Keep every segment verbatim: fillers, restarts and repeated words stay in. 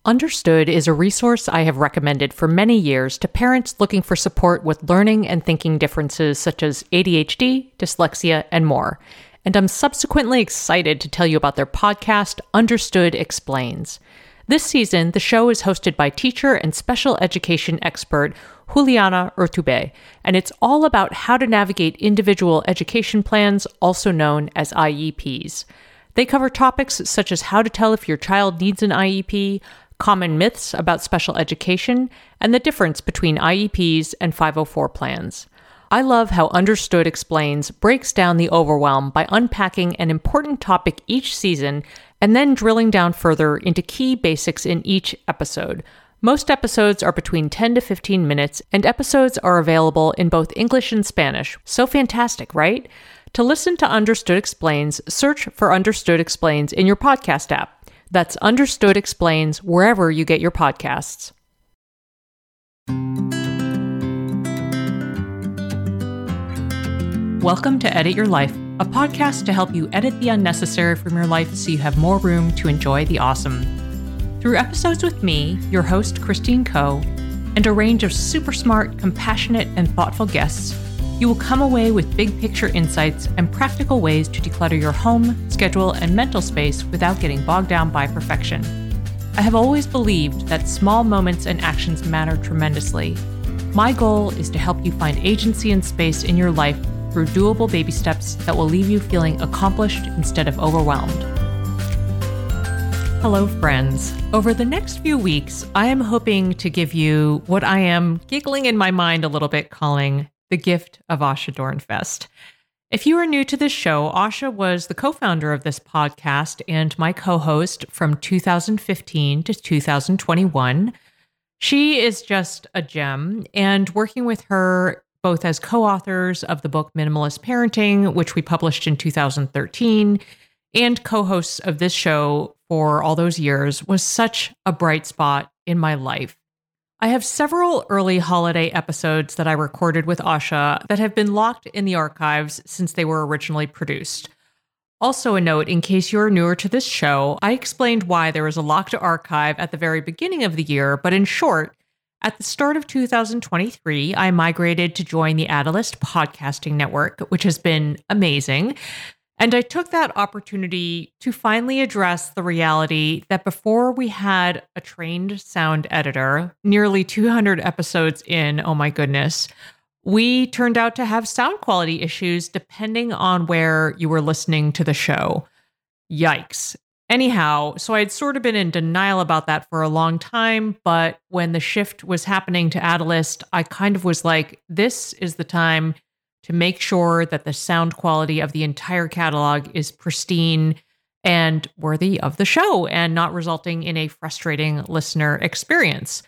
Understood is a resource I have recommended for many years to parents looking for support with learning and thinking differences such as A D H D, dyslexia, and more. And I'm subsequently excited to tell you about their podcast, Understood Explains. This season, the show is hosted by teacher and special education expert Juliana Urtubey, and it's all about how to navigate individual education plans, also known as I E Ps. They cover topics such as how to tell if your child needs an I E P, common myths about special education, and the difference between I E Ps and five oh four plans. I love how Understood Explains breaks down the overwhelm by unpacking an important topic each season and then drilling down further into key basics in each episode. Most episodes are between ten to fifteen minutes, and episodes are available in both English and Spanish. So fantastic, right? To listen to Understood Explains, search for Understood Explains in your podcast app. That's Understood Explains wherever you get your podcasts. Welcome to Edit Your Life, a podcast to help you edit the unnecessary from your life so you have more room to enjoy the awesome. Through episodes with me, your host, Christine Coe, and a range of super smart, compassionate, and thoughtful guests, you will come away with big picture insights and practical ways to declutter your home, schedule, and mental space without getting bogged down by perfection. I have always believed that small moments and actions matter tremendously. My goal is to help you find agency and space in your life through doable baby steps that will leave you feeling accomplished instead of overwhelmed. Hello, friends. Over the next few weeks, I am hoping to give you what I am giggling in my mind a little bit calling the gift of Asha Dornfest. If you are new to this show, Asha was the co-founder of this podcast and my co-host from two thousand fifteen to two thousand twenty-one. She is just a gem, and working with her both as co-authors of the book Minimalist Parenting, which we published in two thousand thirteen, and co-hosts of this show for all those years was such a bright spot in my life. I have several early holiday episodes that I recorded with Asha that have been locked in the archives since they were originally produced. Also a note, in case you're newer to this show, I explained why there was a locked archive at the very beginning of the year, but in short, at the start of two thousand twenty-three, I migrated to join the Adelist Podcasting Network, which has been amazing. And I took that opportunity to finally address the reality that before we had a trained sound editor, nearly two hundred episodes in, oh my goodness, we turned out to have sound quality issues depending on where you were listening to the show. Yikes. Anyhow, so I'd sort of been in denial about that for a long time, but when the shift was happening to Adelist, I kind of was like, this is the time to make sure that the sound quality of the entire catalog is pristine and worthy of the show and not resulting in a frustrating listener experience.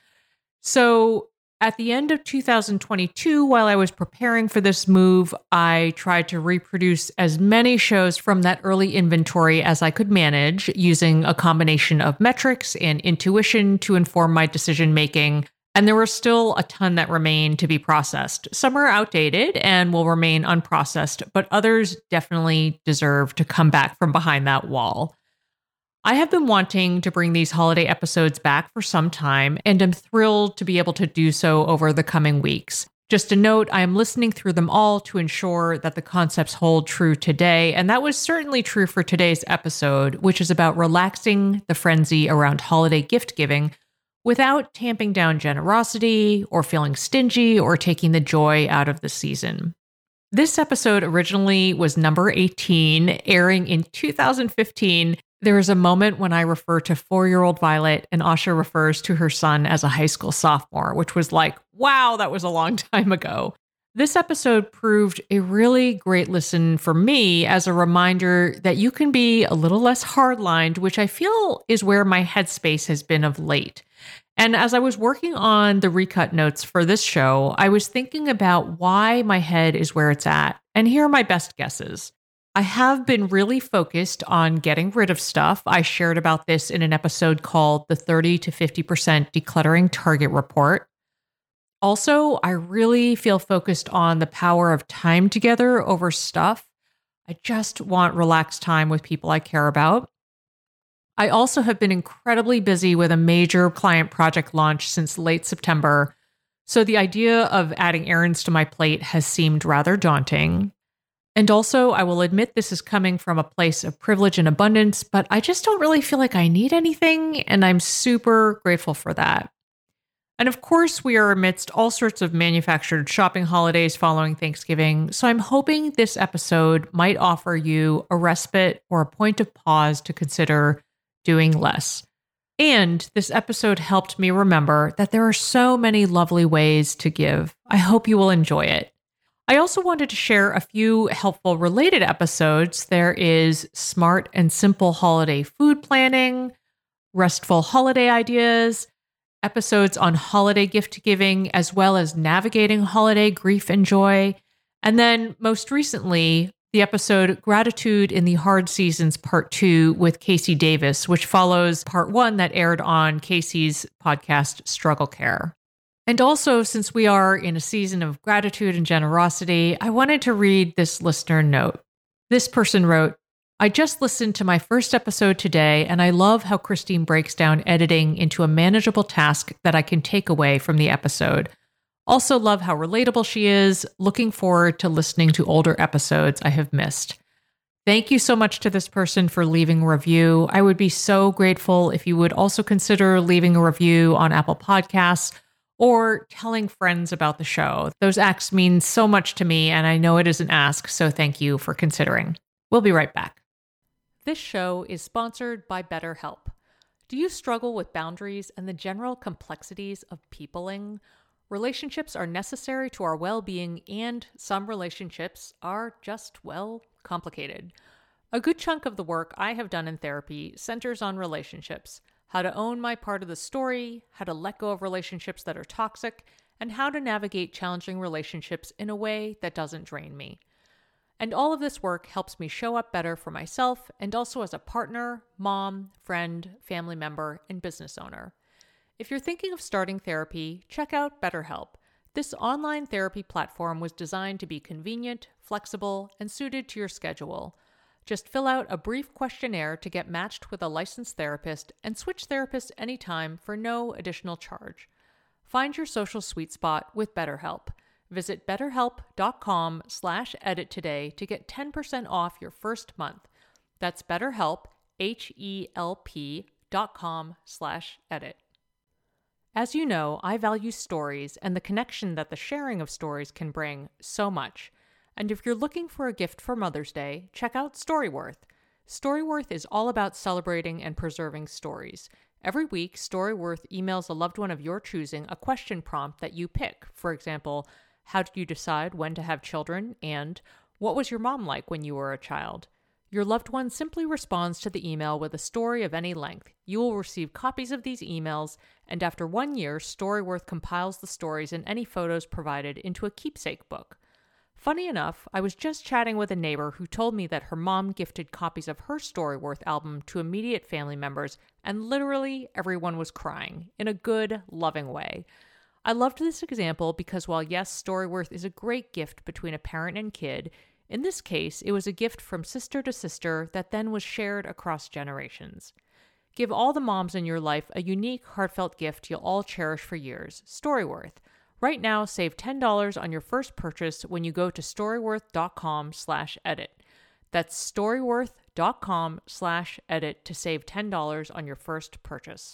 So at the end of two thousand twenty-two, while I was preparing for this move, I tried to reproduce as many shows from that early inventory as I could manage using a combination of metrics and intuition to inform my decision making. And there were still a ton that remain to be processed. Some are outdated and will remain unprocessed, but others definitely deserve to come back from behind that wall. I have been wanting to bring these holiday episodes back for some time, and am thrilled to be able to do so over the coming weeks. Just a note, I am listening through them all to ensure that the concepts hold true today, and that was certainly true for today's episode, which is about relaxing the frenzy around holiday gift giving without tamping down generosity or feeling stingy or taking the joy out of the season. This episode originally was number eighteen, airing in two thousand fifteen. There is a moment when I refer to four-year-old Violet and Asha refers to her son as a high school sophomore, which was like, wow, that was a long time ago. This episode proved a really great listen for me as a reminder that you can be a little less hardlined, which I feel is where my headspace has been of late. And as I was working on the recut notes for this show, I was thinking about why my head is where it's at. And here are my best guesses. I have been really focused on getting rid of stuff. I shared about this in an episode called the thirty to fifty percent Decluttering Target Report. Also, I really feel focused on the power of time together over stuff. I just want relaxed time with people I care about. I also have been incredibly busy with a major client project launch since late September, so the idea of adding errands to my plate has seemed rather daunting. And also, I will admit this is coming from a place of privilege and abundance, but I just don't really feel like I need anything, and I'm super grateful for that. And of course, we are amidst all sorts of manufactured shopping holidays following Thanksgiving, so I'm hoping this episode might offer you a respite or a point of pause to consider doing less. And this episode helped me remember that there are so many lovely ways to give. I hope you will enjoy it. I also wanted to share a few helpful related episodes. There is smart and simple holiday food planning, restful holiday ideas, episodes on holiday gift giving, as well as navigating holiday grief and joy. And then most recently, the episode Gratitude in the Hard Seasons Part two with Casey Davis, which follows Part one that aired on Casey's podcast, Struggle Care. And also, since we are in a season of gratitude and generosity, I wanted to read this listener note. This person wrote, I just listened to my first episode today, and I love how Christine breaks down editing into a manageable task that I can take away from the episode. Also love how relatable she is. Looking forward to listening to older episodes I have missed. Thank you so much to this person for leaving a review. I would be so grateful if you would also consider leaving a review on Apple Podcasts or telling friends about the show. Those acts mean so much to me, and I know it is an ask, so thank you for considering. We'll be right back. This show is sponsored by BetterHelp. Do you struggle with boundaries and the general complexities of peopling? Relationships are necessary to our well-being, and some relationships are just, well, complicated. A good chunk of the work I have done in therapy centers on relationships, how to own my part of the story, how to let go of relationships that are toxic, and how to navigate challenging relationships in a way that doesn't drain me. And all of this work helps me show up better for myself and also as a partner, mom, friend, family member, and business owner. If you're thinking of starting therapy, check out BetterHelp. This online therapy platform was designed to be convenient, flexible, and suited to your schedule. Just fill out a brief questionnaire to get matched with a licensed therapist and switch therapists anytime for no additional charge. Find your social sweet spot with BetterHelp. Visit betterhelp.com slash edit today to get ten percent off your first month. That's BetterHelp, H-E-L-P dot com slash edit. As you know, I value stories and the connection that the sharing of stories can bring so much. And if you're looking for a gift for Mother's Day, check out Storyworth. Storyworth is all about celebrating and preserving stories. Every week, Storyworth emails a loved one of your choosing a question prompt that you pick. For example, how did you decide when to have children? And what was your mom like when you were a child? Your loved one simply responds to the email with a story of any length. You will receive copies of these emails, and after one year, Storyworth compiles the stories and any photos provided into a keepsake book. Funny enough, I was just chatting with a neighbor who told me that her mom gifted copies of her Storyworth album to immediate family members, and literally everyone was crying, in a good, loving way. I loved this example because while yes, Storyworth is a great gift between a parent and kid, in this case, it was a gift from sister to sister that then was shared across generations. Give all the moms in your life a unique, heartfelt gift you'll all cherish for years. Storyworth. Right now, save ten dollars on your first purchase when you go to storyworth.com slash edit. That's storyworth.com slash edit to save ten dollars on your first purchase.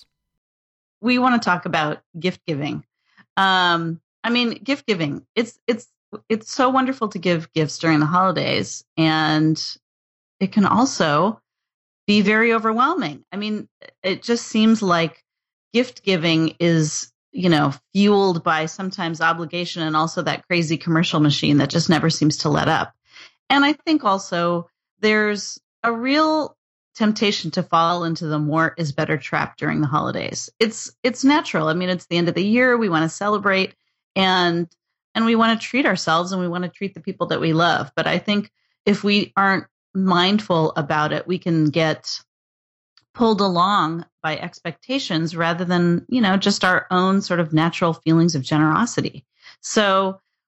We want to talk about gift giving. Um, I mean, gift giving, it's, it's, it's so wonderful to give gifts during the holidays, and it can also be very overwhelming. I mean, it just seems like gift giving is, you know, fueled by sometimes obligation and also that crazy commercial machine that just never seems to let up. And I think also there's a real temptation to fall into the more is better trap during the holidays. It's it's natural. I mean, it's the end of the year. We want to celebrate and and we want to treat ourselves and we want to treat the people that we love. But I think if we aren't mindful about it, we can get pulled along by expectations rather than, you know, just our own sort of natural feelings of generosity. So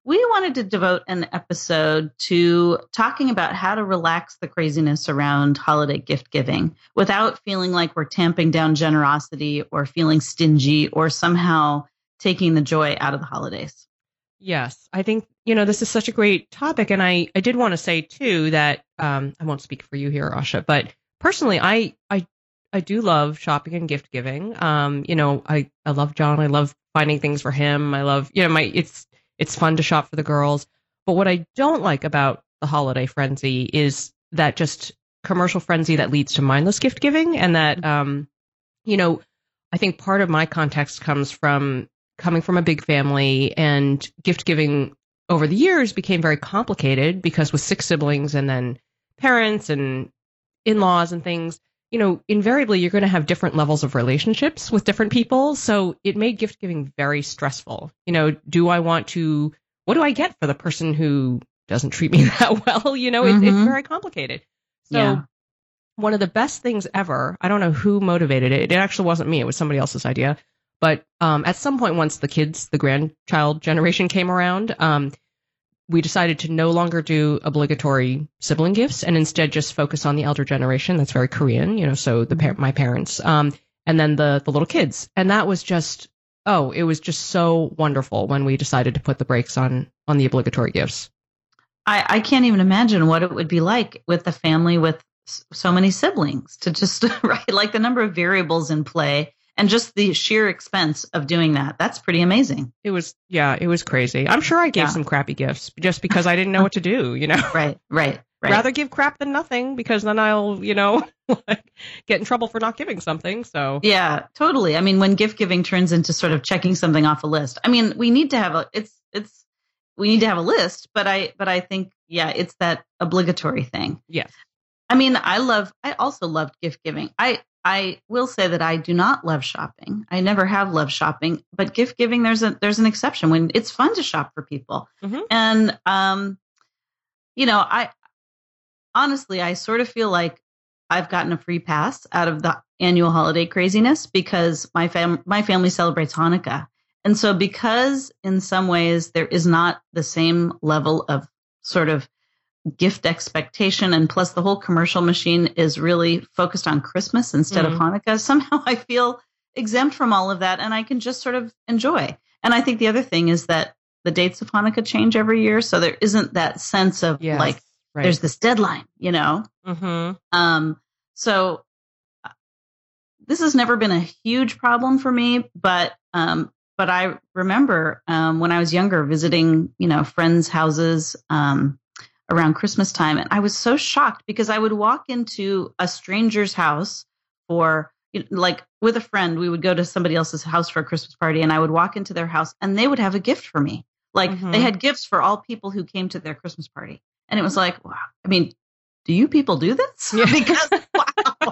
we wanted to devote an episode to talking about how to relax the craziness around holiday gift giving without feeling like we're tamping down generosity or feeling stingy or somehow taking the joy out of the holidays. Yes, I think, you know, this is such a great topic. And I, I did want to say, too, that um, I won't speak for you here, Asha, but personally, I, I, I do love shopping and gift giving. Um, you know, I, I love John. I love finding things for him. I love, you know, my it's it's fun to shop for the girls. But what I don't like about the holiday frenzy is that just commercial frenzy that leads to mindless gift giving. And that, um, you know, I think part of my context comes from coming from a big family, and gift giving over the years became very complicated because with six siblings and then parents and in-laws and things, you know, invariably you're going to have different levels of relationships with different people. So it made gift giving very stressful. You know, do I want to, what do I get for the person who doesn't treat me that well? You know, Mm-hmm. it, it's very complicated. So Yeah. one of the best things ever, I don't know who motivated it. It actually wasn't me. It was somebody else's idea. But um, at some point, once the kids, the grandchild generation came around, um, we decided to no longer do obligatory sibling gifts and instead just focus on the elder generation. That's very Korean, you know, so the par- my parents, um, and then the the little kids. And that was just, oh, it was just so wonderful when we decided to put the brakes on on the obligatory gifts. I, I can't even imagine what it would be like with a family with s- so many siblings to just, right, like the number of variables in play. And just the sheer expense of doing that. That's pretty amazing. It was, yeah, it was crazy. I'm sure I gave Yeah. some crappy gifts just because I didn't know what to do, you know? Right, right, right. Rather give crap than nothing because then I'll, you know, like, get in trouble for not giving something. So, Yeah, totally. I mean, when gift giving turns into sort of checking something off a list. I mean, we need to have a, it's, it's, we need to have a list, but I, but I think, yeah, it's that obligatory thing. yes. I mean, I love, I also loved gift giving. I, I will say that I do not love shopping. I never have loved shopping, but gift giving, there's a, there's an exception when it's fun to shop for people. Mm-hmm. And, um, you know, I honestly, I sort of feel like I've gotten a free pass out of the annual holiday craziness because my fam, my family celebrates Hanukkah. And so because in some ways there is not the same level of sort of gift expectation, and plus the whole commercial machine is really focused on Christmas instead Mm. of Hanukkah, somehow I feel exempt from all of that and I can just sort of enjoy. And I think the other thing is that the dates of Hanukkah change every year, so there isn't that sense of Yes. like Right. there's this deadline, you know. Mm-hmm. Um so uh, this has never been a huge problem for me, but um but I remember um when I was younger visiting, you know, friends' houses um around Christmas time. And I was so shocked because I would walk into a stranger's house for, you know, like with a friend, we would go to somebody else's house for a Christmas party and I would walk into their house and they would have a gift for me. Like Mhm. they had gifts for all people who came to their Christmas party. And it was like, wow, I mean, do you people do this? Yeah. Because, wow,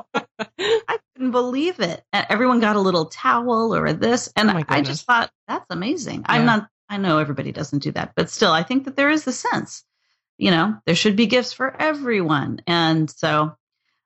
I couldn't believe it. And everyone got a little towel or a this. And Oh my I goodness. just thought, that's amazing. Yeah. I'm not, I know everybody doesn't do that, but still, I think that there is the sense. You know, there should be gifts for everyone. And so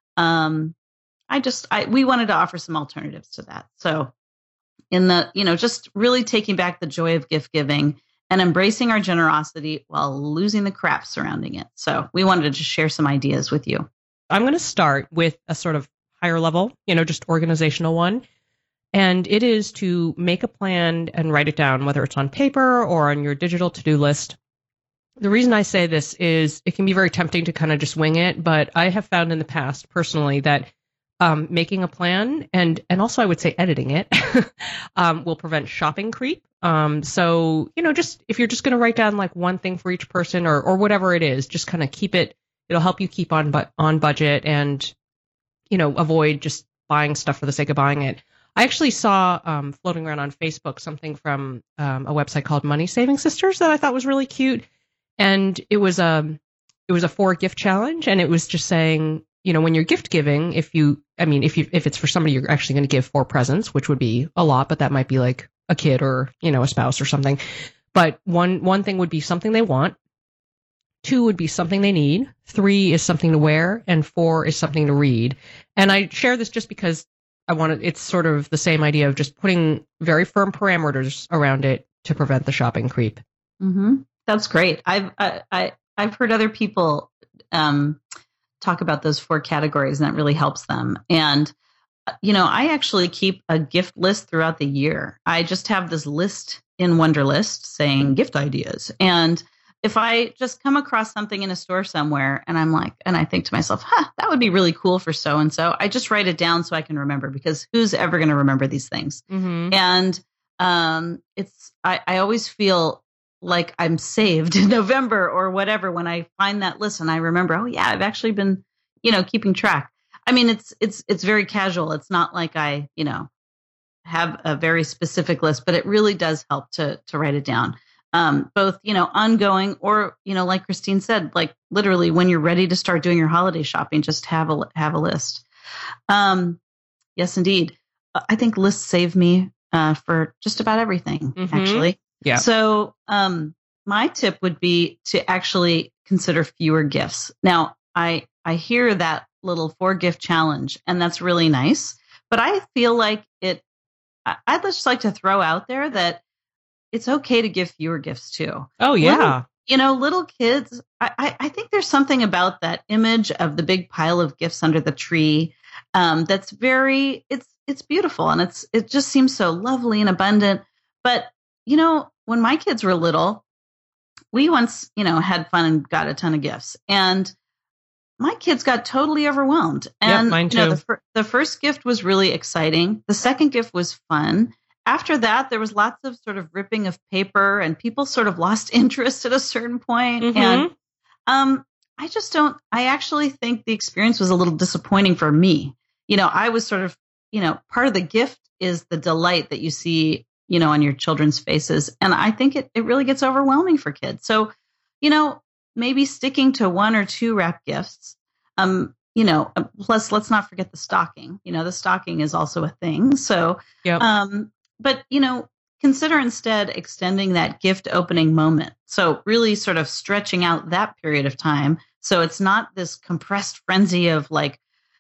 um, I just, I, we wanted to offer some alternatives to that. So in the, you know, just really taking back the joy of gift giving and embracing our generosity while losing the crap surrounding it. So we wanted to just share some ideas with you. I'm going to start with a sort of higher level, you know, just organizational one. And it is to make a plan and write it down, whether it's on paper or on your digital to-do list. The reason I say this is it can be very tempting to kind of just wing it, but I have found in the past personally that um, making a plan and and also I would say editing it um, will prevent shopping creep. Um, so, you know, just if you're just going to write down like one thing for each person or or whatever it is, just kind of keep it. It'll help you keep on but on budget and, you know, avoid just buying stuff for the sake of buying it. I actually saw um, floating around on Facebook something from um, a website called Money Saving Sisters that I thought was really cute. And it was a it was a four gift challenge, and it was just saying, you know, when you're gift giving, if you, I mean, if you if it's for somebody you're actually going to give four presents, which would be a lot, but that might be like a kid or, you know, a spouse or something. But one one thing would be something they want, two would be something they need, three is something to wear, and four is something to read. And I share this just because I want to. It's sort of the same idea of just putting very firm parameters around it to prevent the shopping creep. Mm-hmm. That's great. I've I, I I've heard other people um, talk about those four categories, and that really helps them. And you know, I actually keep a gift list throughout the year. I just have this list in Wunderlist saying gift ideas. And if I just come across something in a store somewhere and I'm like, and I think to myself, huh, that would be really cool for so-and-so, I just write it down so I can remember, because who's ever going to remember these things? Mm-hmm. And um, it's, I, I always feel like I'm saved in November or whatever when I find that list and I remember, oh yeah, I've actually been, you know, keeping track. I mean, it's it's it's very casual. It's not like I, you know, have a very specific list, but it really does help to to write it down. Um, both, you know, ongoing or, you know, like Christine said, like literally when you're ready to start doing your holiday shopping, just have a have a list. Um, yes, indeed. I think lists save me uh, for just about everything, Mm-hmm. actually. Yeah. So um, my tip would be to actually consider fewer gifts. Now, I I hear that little four gift challenge, and that's really nice. But I feel like it, I'd just like to throw out there that it's okay to give fewer gifts too. Oh, yeah. Little, you know, little kids, I, I, I think there's something about that image of the big pile of gifts under the tree um, that's very, it's, it's beautiful. And it's, it just seems so lovely and abundant. But, you know, when my kids were little, we once, you know, had fun and got a ton of gifts. And my kids got totally overwhelmed. And yep, mine too. You know, the, fir- the first gift was really exciting. The second gift was fun. After that, there was lots of sort of ripping of paper and people sort of lost interest at a certain point. Mm-hmm. And um, I just don't, I actually think the experience was a little disappointing for me. You know, I was sort of, you know, part of the gift is the delight that you see, you know, on your children's faces. And I think it, it really gets overwhelming for kids. So, you know, maybe sticking to one or two wrap gifts. Um, you know, plus let's not forget the stocking. You know, the stocking is also a thing. So, yep. um, but you know, consider instead extending that gift opening moment. So really sort of stretching out that period of time. So it's not this compressed frenzy of like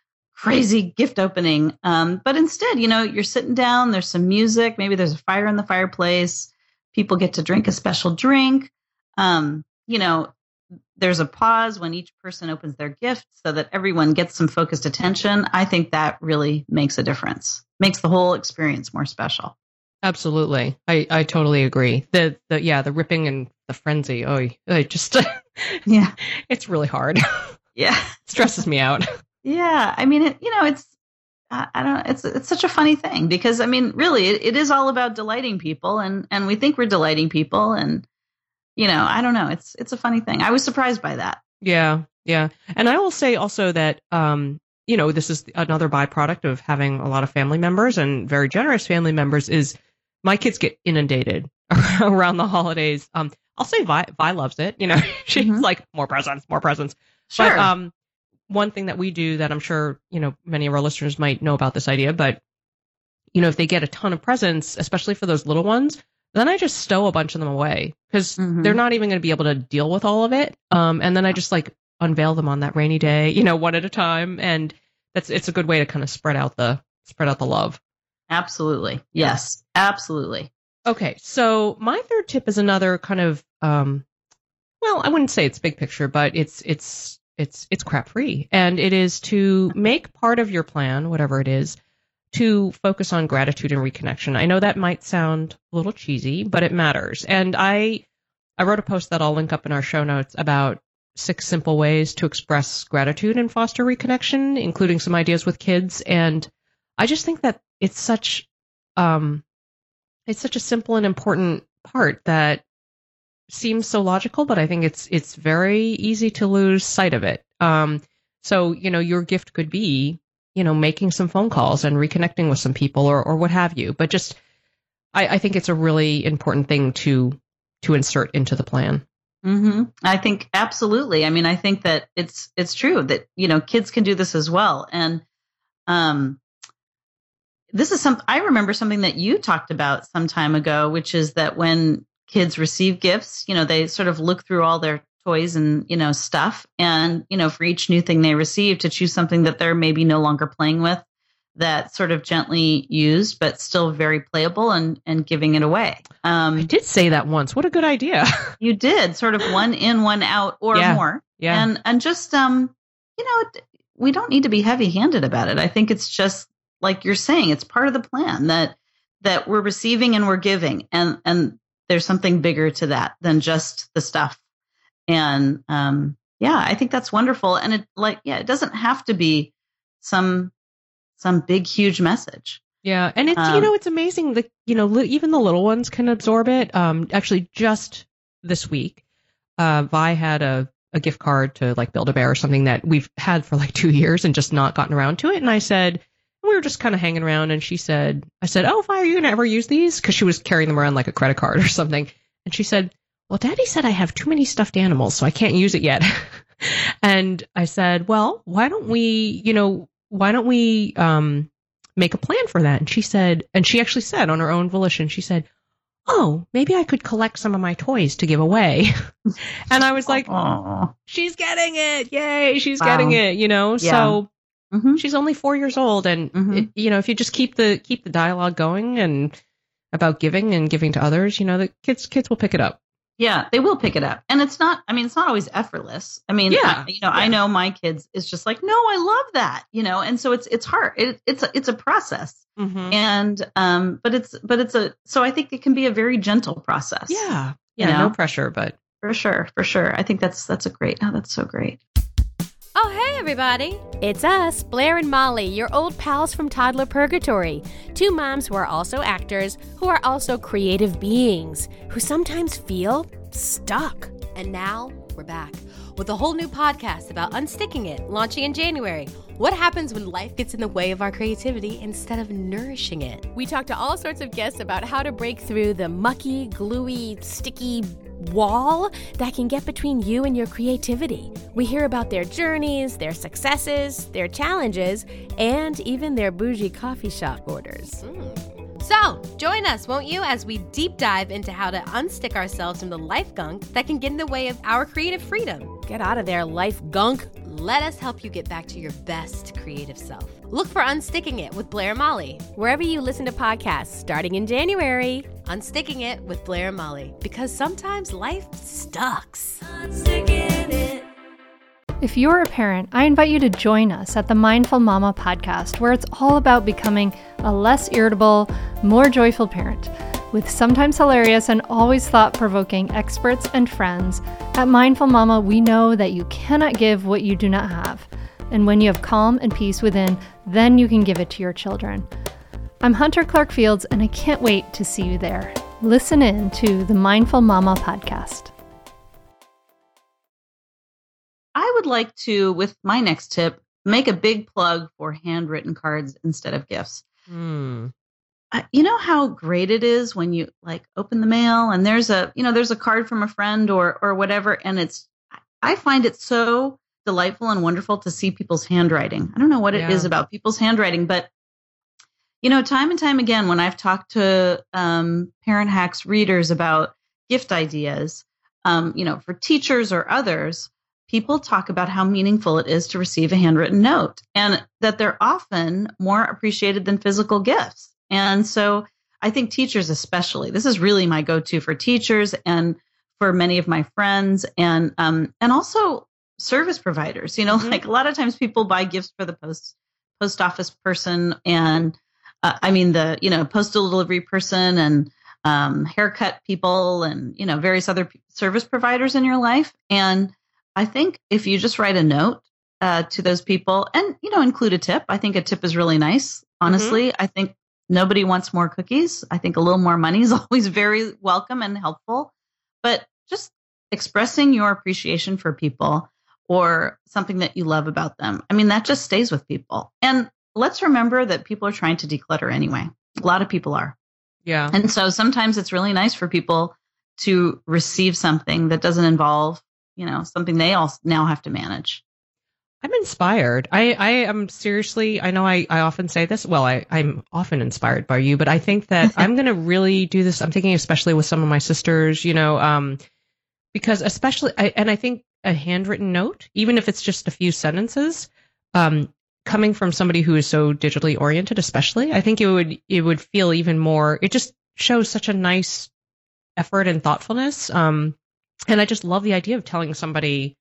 crazy gift opening. Um, but instead, you know, you're sitting down, there's some music, maybe there's a fire in the fireplace. People get to drink a special drink. Um, you know, there's a pause when each person opens their gift so that everyone gets some focused attention. I think that really makes a difference, makes the whole experience more special. Absolutely. I, I totally agree. The, the, yeah, the ripping and the frenzy. Oh, I just, yeah, it's really hard. Yeah. It stresses me out. Yeah. I mean, it, you know, it's, I, I don't know. It's, it's such a funny thing because I mean, really it, it is all about delighting people and, and we think we're delighting people and, you know, I don't know. It's, it's a funny thing. I was surprised by that. Yeah. Yeah. And I will say also that, um, you know, this is another byproduct of having a lot of family members and very generous family members is my kids get inundated around the holidays. Um, I'll say Vi, Vi loves it. You know, she's mm-hmm. like more presents, more presents. Sure. But, um, one thing that we do that I'm sure, you know, many of our listeners might know about this idea, but, you know, if they get a ton of presents, especially for those little ones, then I just stow a bunch of them away because mm-hmm. they're not even going to be able to deal with all of it. Um, and then I just like unveil them on that rainy day, you know, one at a time. And that's, it's a good way to kind of spread out the, spread out the love. Absolutely. Yes, absolutely. Okay. So my third tip is another kind of, um, well, I wouldn't say it's big picture, but it's, it's, it's, it's crap free. And it is to make part of your plan, whatever it is, to focus on gratitude and reconnection. I know that might sound a little cheesy, but it matters. And I, I wrote a post that I'll link up in our show notes about six simple ways to express gratitude and foster reconnection, including some ideas with kids. And I just think that it's such, um, it's such a simple and important part that seems so logical, but I think it's, it's very easy to lose sight of it. Um, so, you know, your gift could be, you know, making some phone calls and reconnecting with some people or, or what have you. But just, I, I think it's a really important thing to, to insert into the plan. Mm-hmm. I think absolutely. I mean, I think that it's, it's true that, you know, kids can do this as well. And, um, this is some, I remember something that you talked about some time ago, which is that when kids receive gifts, you know, they sort of look through all their toys and, you know, stuff. And, you know, for each new thing they receive to choose something that they're maybe no longer playing with, that sort of gently used, but still very playable, and, and giving it away. Um, I did say that once. What a good idea. You did, sort of one in, one out, or Yeah. more. Yeah. And, and just, um, you know, we don't need to be heavy handed about it. I think it's just like you're saying, it's part of the plan that, that we're receiving and we're giving. And, and there's something bigger to that than just the stuff. And, um, yeah, I think that's wonderful. And it like, yeah, it doesn't have to be some, some big, huge message. Yeah. And it's, Um, you know, it's amazing that, you know, li- even the little ones can absorb it. Um, actually, just this week, uh, Vi had a, a gift card to like Build-A-Bear or something that we've had for like two years and just not gotten around to it. And I said, we were just kind of hanging around, and she said, I said, oh, Vi, are you going to ever use these? Because she was carrying them around like a credit card or something. And she said, well, Daddy said I have too many stuffed animals, so I can't use it yet. And I said, well, why don't we, you know, why don't we um, make a plan for that? And she said, and she actually said on her own volition, she said, oh, maybe I could collect some of my toys to give away. And I was like, Aw. she's getting it. Yay, she's Wow. getting it, you know? Yeah. So Mhm. she's only four years old. And, Mhm. it, you know, if you just keep the keep the dialogue going and about giving and giving to others, you know, the kids kids will pick it up. Yeah, they will pick it up. And it's not, I mean, it's not always effortless. I mean, Yeah, I, you know, yeah. I know my kids is just like, no, I love that, you know, and so it's, it's hard. It, it's a, it's a process. Mm-hmm. And, um, but it's, but it's a, so I think it can be a very gentle process. Yeah. You Yeah. know? No pressure, but For sure. For sure. I think that's, that's a great, oh, that's so great. Oh, hey, everybody. It's us, Blair and Molly, your old pals from Toddler Purgatory. Two moms who are also actors, who are also creative beings, who sometimes feel stuck. And now we're back with a whole new podcast about unsticking it, launching in January. What happens when life gets in the way of our creativity instead of nourishing it? We talk to all sorts of guests about how to break through the mucky, gluey, sticky wall that can get between you and your creativity. We hear about their journeys, their successes, their challenges, and even their bougie coffee shop orders. So, join us, won't you, as we deep dive into how to unstick ourselves from the life gunk that can get in the way of our creative freedom. Get out of there, life gunk. Let us help you get back to your best creative self. Look for Unsticking It with Blair and Molly. Wherever you listen to podcasts, starting in January. Unsticking It with Blair and Molly, because sometimes life sucks. If you're a parent, I invite you to join us at the Mindful Mama podcast, where it's all about becoming a less irritable, more joyful parent. With sometimes hilarious and always thought-provoking experts and friends, at Mindful Mama, we know that you cannot give what you do not have. And when you have calm and peace within, then you can give it to your children. I'm Hunter Clark Fields, and I can't wait to see you there. Listen in to the Mindful Mama podcast. I would like to, with my next tip, make a big plug for handwritten cards instead of gifts. mm. Uh, you know how great it is when you like open the mail and there's a, you know, there's a card from a friend or, or whatever. And it's, I find it so delightful and wonderful to see people's handwriting. I don't know what it Yeah. is about people's handwriting, but you know, time and time again, when I've talked to um, Parent Hacks readers about gift ideas, um, you know, for teachers or others, people talk about how meaningful it is to receive a handwritten note and that they're often more appreciated than physical gifts. And so I think teachers especially, this is really my go-to for teachers and for many of my friends and um, and also service providers. You know, Mhm. like a lot of times people buy gifts for the post post office person and uh, I mean the, you know, postal delivery person and um, haircut people and, you know, various other p- service providers in your life. And I think if you just write a note uh, to those people and, you know, include a tip, I think a tip is really nice. Honestly, I think nobody wants more cookies. I think a little more money is always very welcome and helpful. But just expressing your appreciation for people or something that you love about them, I mean, that just stays with people. And let's remember that people are trying to declutter anyway. A lot of people are. Yeah. And so sometimes it's really nice for people to receive something that doesn't involve, you know, something they all now have to manage. I'm inspired. I, I am seriously, I know I, I often say this. Well, I, I'm often inspired by you, but I think that I'm going to really do this. I'm thinking especially with some of my sisters, you know, um, because especially, I, and I think a handwritten note, even if it's just a few sentences, um, coming from somebody who is so digitally oriented, especially, I think it would it would feel even more. It just shows such a nice effort and thoughtfulness. Um, and I just love the idea of telling somebody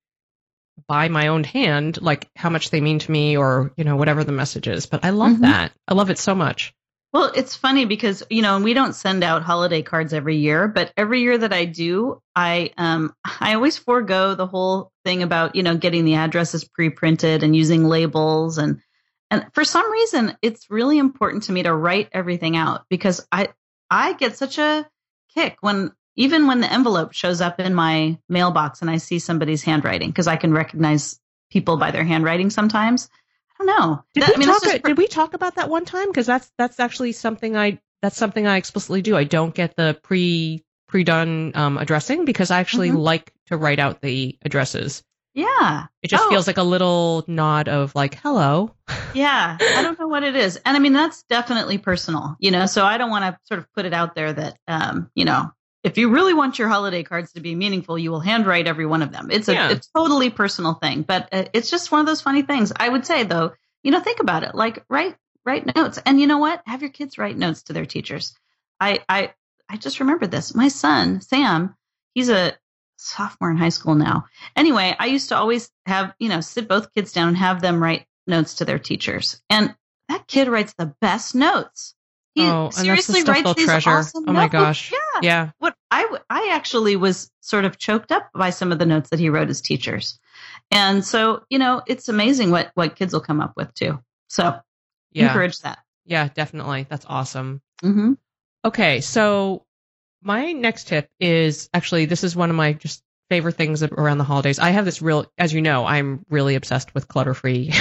by my own hand, like how much they mean to me, or you know whatever the message is. But I love mm-hmm. that. I love it so much. Well, it's funny because, you know, we don't send out holiday cards every year, but every year that I do, I um I always forego the whole thing about, you know, getting the addresses pre-printed and using labels. And and for some reason, it's really important to me to write everything out because I I get such a kick when even when the envelope shows up in my mailbox and I see somebody's handwriting, because I can recognize people by their handwriting sometimes. I don't know. Did, that, we I mean, talk, just... did we talk about that one time? Because that's that's actually something I that's something I explicitly do. I don't get the pre pre done um, addressing because I actually mm-hmm. like to write out the addresses. Yeah, it just oh. feels like a little nod of like hello. Yeah, I don't know what it is, and I mean that's definitely personal, you know. So I don't want to sort of put it out there that um, you know. If you really want your holiday cards to be meaningful, you will handwrite every one of them. It's a, yeah. a totally personal thing, but uh, it's just one of those funny things. I would say, though, you know, think about it. Like write write notes, and you know what? Have your kids write notes to their teachers. I I I just remembered this. My son Sam, he's a sophomore in high school now. Anyway, I used to always have you know sit both kids down and have them write notes to their teachers, and that kid writes the best notes. He oh, seriously and that's the writes these treasure. awesome Oh my notebooks. gosh. Yeah. Yeah. What I, w- I actually was sort of choked up by some of the notes that he wrote as teachers. And so, you know, it's amazing what, what kids will come up with too. So yeah. encourage that. Yeah, definitely. That's awesome. Mm-hmm. Okay. So my next tip is actually, this is one of my just favorite things around the holidays. I have this real, as you know, I'm really obsessed with clutter-free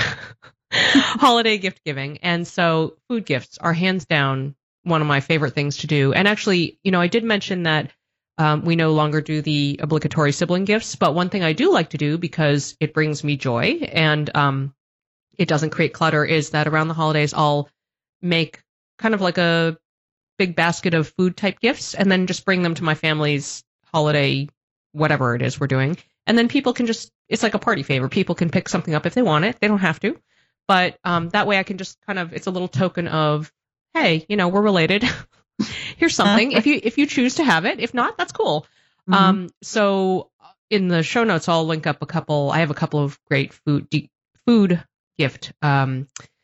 holiday gift giving. And so food gifts are hands down one of my favorite things to do. And actually, you know, I did mention that um, we no longer do the obligatory sibling gifts, but one thing I do like to do because it brings me joy and um, it doesn't create clutter is that around the holidays, I'll make kind of like a big basket of food type gifts and then just bring them to my family's holiday, whatever it is we're doing. And then people can just, it's like a party favor. People can pick something up if they want it. They don't have to. But um, that way I can just kind of, it's a little token of, hey, you know, we're related. Here's something. if you if you choose to have it. If not, that's cool. Mm-hmm. Um, so in the show notes, I'll link up a couple. I have a couple of great food de- food gift um,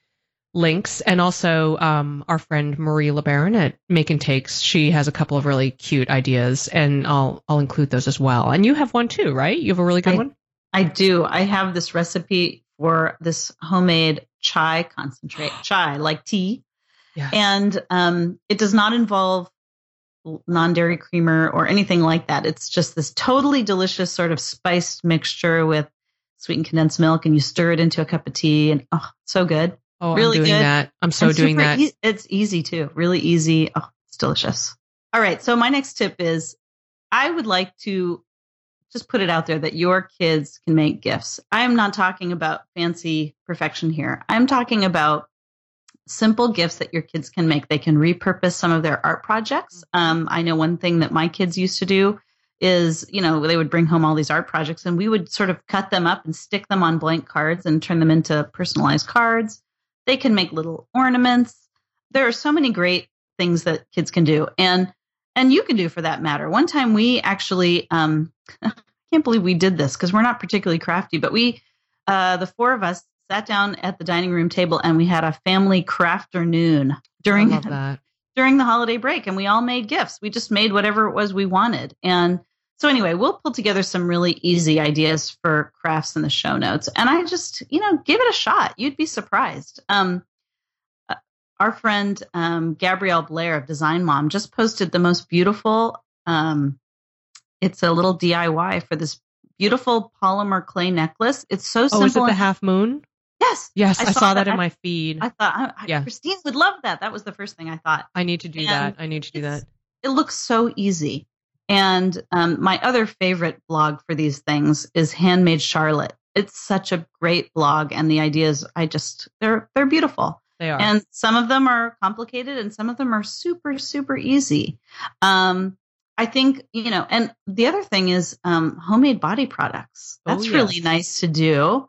links. And also um, our friend Marie LeBaron at Make and Takes. She has a couple of really cute ideas. And I'll I'll include those as well. And you have one too, right? You have a really good I, one? I do. I have this recipe for this homemade chai concentrate, chai like tea. Yes. And um, it does not involve non-dairy creamer or anything like that. It's just this totally delicious sort of spiced mixture with sweetened condensed milk, and you stir it into a cup of tea, and oh, so good. Oh, really I'm doing good. that. I'm so and doing that. E- it's easy too. Really easy. Oh, it's delicious. All right. So my next tip is I would like to just put it out there that your kids can make gifts. I am not talking about fancy perfection here. I'm talking about simple gifts that your kids can make. They can repurpose some of their art projects. Um, I know one thing that my kids used to do is, you know, they would bring home all these art projects and we would sort of cut them up and stick them on blank cards and turn them into personalized cards. They can make little ornaments. There are so many great things that kids can do. And and you can do for that matter. One time we actually, um, I can't believe we did this because we're not particularly crafty, but we, uh, the four of us, sat down at the dining room table and we had a family crafternoon during I love that. during the holiday break, and we all made gifts. We just made whatever it was we wanted. And so anyway, we'll pull together some really easy ideas for crafts in the show notes. And I just, you know, give it a shot. You'd be surprised. Um, uh, our friend um, Gabrielle Blair of Design Mom just posted the most beautiful. Um, it's a little D I Y for this beautiful polymer clay necklace. It's so simple. Oh, is it the half moon? Yes. Yes, I, I saw, saw that, that in I, my feed. I thought, I, I, yeah. Christine would love that. That was the first thing I thought. I need to do and that. I need to do that. It looks so easy. And um, my other favorite blog for these things is Handmade Charlotte. It's such a great blog, and the ideas, I just, they're they're beautiful. They are. And some of them are complicated, and some of them are super, super easy. Um, I think, you know, and the other thing is um, homemade body products. That's oh, yes. really nice to do.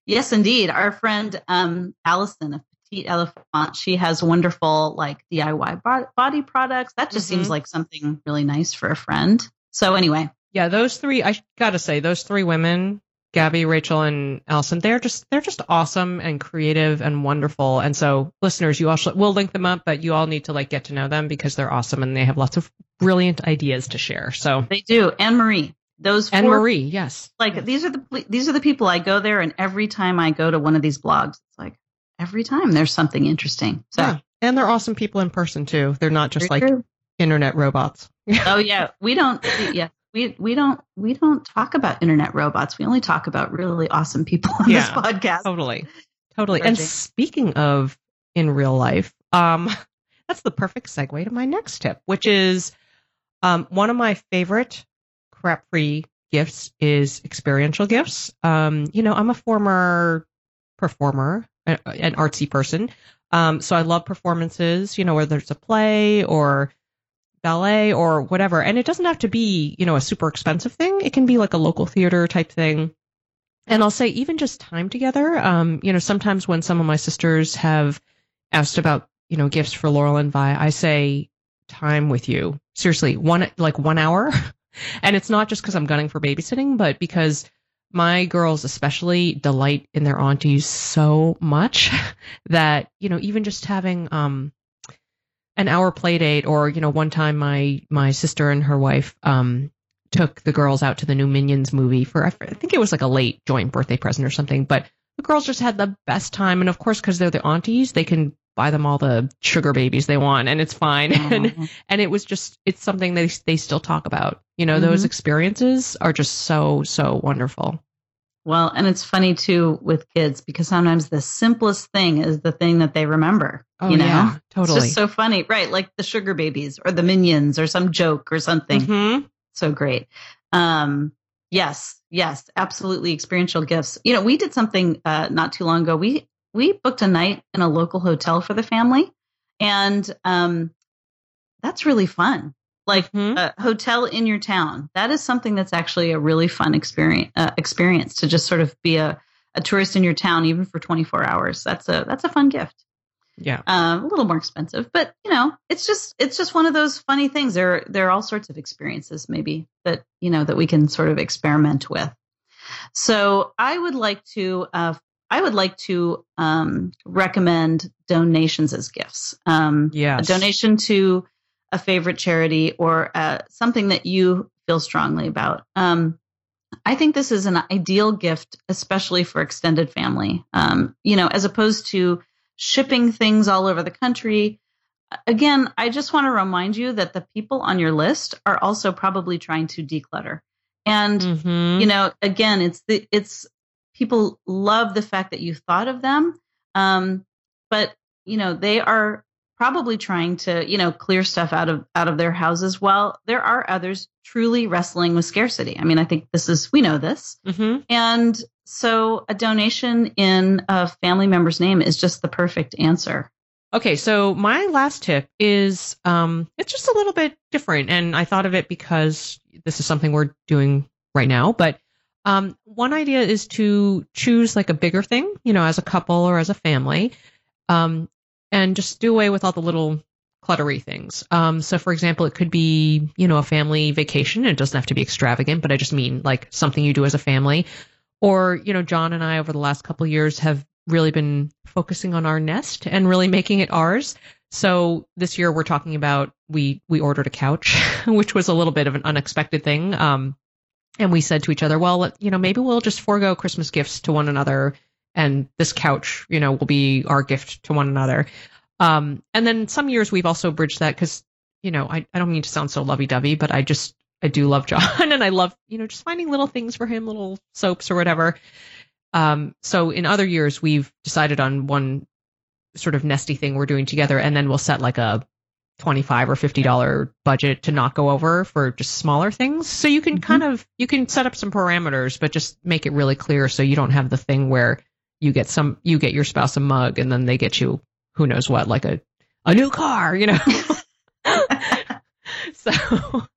Yes, indeed. Our friend um, Allison of Petite Elephant, she has wonderful like D I Y body products. That just mm-hmm. seems like something really nice for a friend. So anyway. Yeah, those three, I got to say, those three women, Gabby, Rachel, and Allison, they're just they're just awesome and creative and wonderful. And so listeners, you also, we'll link them up, but you all need to like get to know them because they're awesome and they have lots of brilliant ideas to share. So they do. Anne Marie. Those four, and Marie, yes. Like yes. these are the these are the people I go there, and every time I go to one of these blogs, it's like every time there's something interesting. So yeah. And they're awesome people in person too. They're not just like true. internet robots. Oh yeah, we don't. Yeah, we we don't we don't talk about internet robots. We only talk about really awesome people on yeah, this podcast. Totally, totally. And speaking of in real life, um, that's the perfect segue to my next tip, which is um one of my favorite crap-free gifts is experiential gifts. Um, you know, I'm a former performer, an artsy person. Um, so I love performances, you know, whether it's a play or ballet or whatever. And it doesn't have to be, you know, a super expensive thing. It can be like a local theater type thing. And I'll say even just time together. Um, you know, sometimes when some of my sisters have asked about, you know, gifts for Laurel and Vi, I say time with you. Seriously, one, like one hour. And it's not just because I'm gunning for babysitting, but because my girls especially delight in their aunties so much that, you know, even just having um, an hour play date or, you know, one time my my sister and her wife um, took the girls out to the new Minions movie for, I think it was like a late joint birthday present or something. But the girls just had the best time. And of course, because they're the aunties, they can buy them all the sugar babies they want and it's fine. Mm-hmm. And and it was just, it's something they they still talk about. You know, mm-hmm. those experiences are just so, so wonderful. Well, and it's funny too with kids because sometimes the simplest thing is the thing that they remember. Oh, you know? Yeah, totally. It's just so funny, right? Like the sugar babies or the Minions or some joke or something. Mm-hmm. So great. Um, yes, yes, absolutely. Experiential gifts. You know, we did something uh, not too long ago. We we booked a night in a local hotel for the family, and um, that's really fun. Like mm-hmm. a hotel in your town. That is something that's actually a really fun experience. Uh, experience to just sort of be a, a tourist in your town, even for twenty-four hours. That's a that's a fun gift. Yeah, uh, a little more expensive, but you know, it's just it's just one of those funny things. There there are all sorts of experiences, maybe that you know that we can sort of experiment with. So I would like to uh, I would like to um, recommend donations as gifts. Um, yes. A donation to a favorite charity or uh, something that you feel strongly about. Um, I think this is an ideal gift, especially for extended family. Um, you know, as opposed to shipping things all over the country. Again, I just want to remind you that the people on your list are also probably trying to declutter. And, mm-hmm. you know, again, it's the, it's people love the fact that you thought of them. Um, but, you know, they are probably trying to, you know, clear stuff out of, out of their houses while there are others truly wrestling with scarcity. I mean, I think this is, we know this. Mm-hmm. And so a donation in a family member's name is just the perfect answer. Okay, so my last tip is, um, it's just a little bit different. And I thought of it because this is something we're doing right now. But um, one idea is to choose like a bigger thing, you know, as a couple or as a family, um, and just do away with all the little cluttery things. Um, so, for example, it could be, you know, a family vacation. It doesn't have to be extravagant, but I just mean like something you do as a family. Or, you know, John and I over the last couple of years have really been focusing on our nest and really making it ours. So this year we're talking about, we, we ordered a couch, which was a little bit of an unexpected thing. Um, and we said to each other, well, you know, maybe we'll just forego Christmas gifts to one another. And this couch, you know, will be our gift to one another. Um, and then some years we've also bridged that because, you know, I, I don't mean to sound so lovey-dovey, but I just, I do love John and I love, you know, just finding little things for him, little soaps or whatever. Um, so in other years, we've decided on one sort of nesty thing we're doing together, and then we'll set like a twenty-five or fifty dollars budget to not go over for just smaller things. So you can mm-hmm. kind of, you can set up some parameters, but just make it really clear so you don't have the thing where you get some, you get your spouse a mug and then they get you, who knows what, like a, a new car, you know? So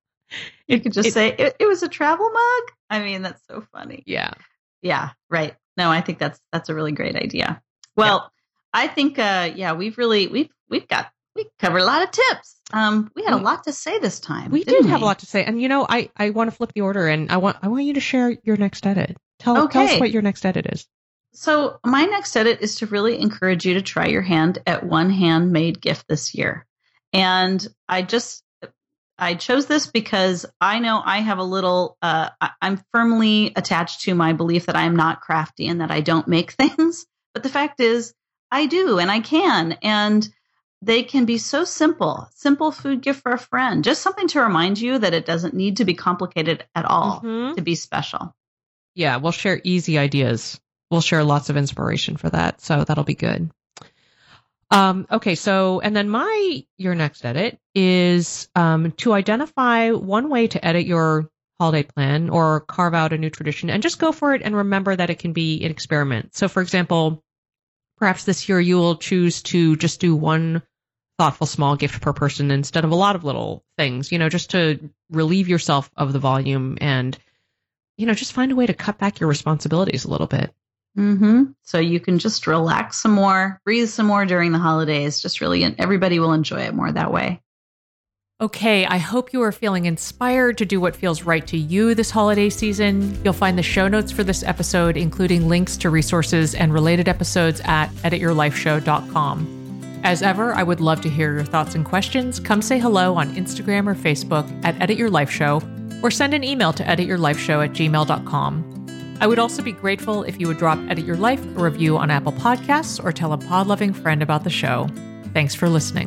you could just it, say, it, it was a travel mug. I mean, that's so funny. Yeah. Yeah, right. no, I think that's that's a really great idea. Well, yeah. I think uh, yeah, we've really we've we've got we covered a lot of tips. Um, we had a lot to say this time. We did have we? a lot to say, and you know, I, I want to flip the order, and I want I want you to share your next edit. Tell, okay. tell us what your next edit is. So my next edit is to really encourage you to try your hand at one handmade gift this year, and I just I chose this because I know I have a little. Uh, I, I'm firmly attached to my belief that I am not crafty and that I don't make things, but the fact is, I do, and I can, and they can be so simple. Simple food gift for a friend. Just something to remind you that it doesn't need to be complicated at all mm-hmm. to be special. Yeah, we'll share easy ideas. We'll share lots of inspiration for that. So that'll be good. Um, okay, so, and then my, your next edit is um, to identify one way to edit your holiday plan or carve out a new tradition and just go for it and remember that it can be an experiment. So, for example, perhaps this year you will choose to just do one thoughtful small gift per person instead of a lot of little things, you know, just to relieve yourself of the volume and, you know, just find a way to cut back your responsibilities a little bit. Mm-hmm. So you can just relax some more, breathe some more during the holidays. Just really, everybody will enjoy it more that way. Okay, I hope you are feeling inspired to do what feels right to you this holiday season. You'll find the show notes for this episode, including links to resources and related episodes at edit your life show dot com. As ever, I would love to hear your thoughts and questions. Come say hello on Instagram or Facebook at Edit Your Life Show, or send an email to edit your life show at gmail dot com. I would also be grateful if you would drop Edit Your Life a review on Apple Podcasts or tell a pod-loving friend about the show. Thanks for listening.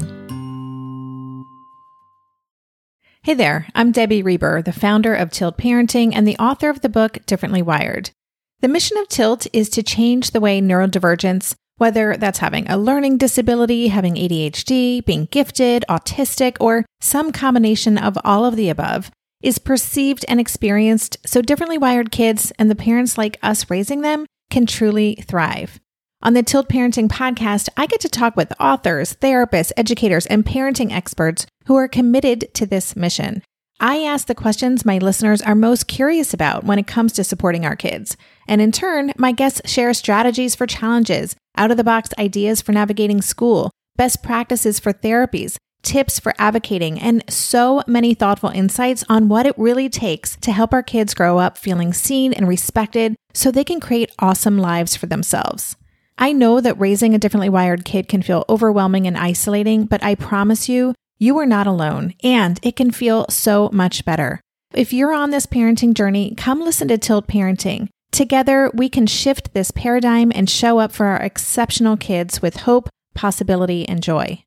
Hey there, I'm Debbie Reber, the founder of Tilt Parenting and the author of the book Differently Wired. The mission of Tilt is to change the way neurodivergence, whether that's having a learning disability, having A D H D, being gifted, autistic, or some combination of all of the above, is perceived and experienced so differently wired kids and the parents like us raising them can truly thrive. On the Tilt Parenting podcast, I get to talk with authors, therapists, educators, and parenting experts who are committed to this mission. I ask the questions my listeners are most curious about when it comes to supporting our kids. And in turn, my guests share strategies for challenges, out-of-the-box ideas for navigating school, best practices for therapies, tips for advocating, and so many thoughtful insights on what it really takes to help our kids grow up feeling seen and respected so they can create awesome lives for themselves. I know that raising a differently wired kid can feel overwhelming and isolating, but I promise you, you are not alone, and it can feel so much better. If you're on this parenting journey, come listen to Tilt Parenting. Together, we can shift this paradigm and show up for our exceptional kids with hope, possibility, and joy.